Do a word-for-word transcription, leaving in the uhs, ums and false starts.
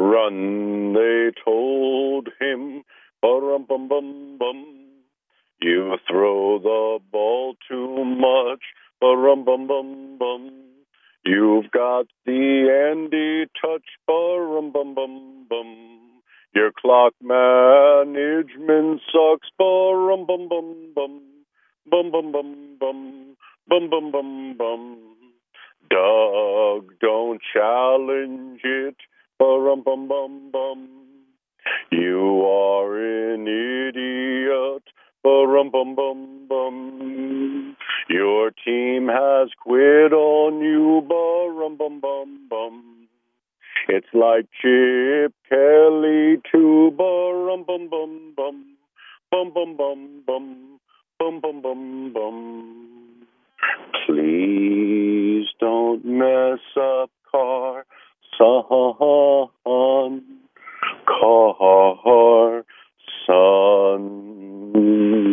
Run, they told him, ba-rum-bum-bum-bum. You throw the ball too much, ba-rum-bum-bum-bum. You've got the Andy touch, ba-rum-bum-bum-bum. Your clock management sucks, ba-rum-bum-bum-bum. Bum-bum-bum-bum, bum-bum-bum-bum. Doug, don't challenge it, ba-rum-bum-bum-bum. You are an idiot, ba-rum-bum-bum-bum. Your team has quit on you, ba-rum-bum-bum-bum. It's like Chip Kelly to ba-rum-bum-bum-bum. Bum-bum-bum-bum, bum-bum-bum-bum. Please don't mess up Carson, Carson.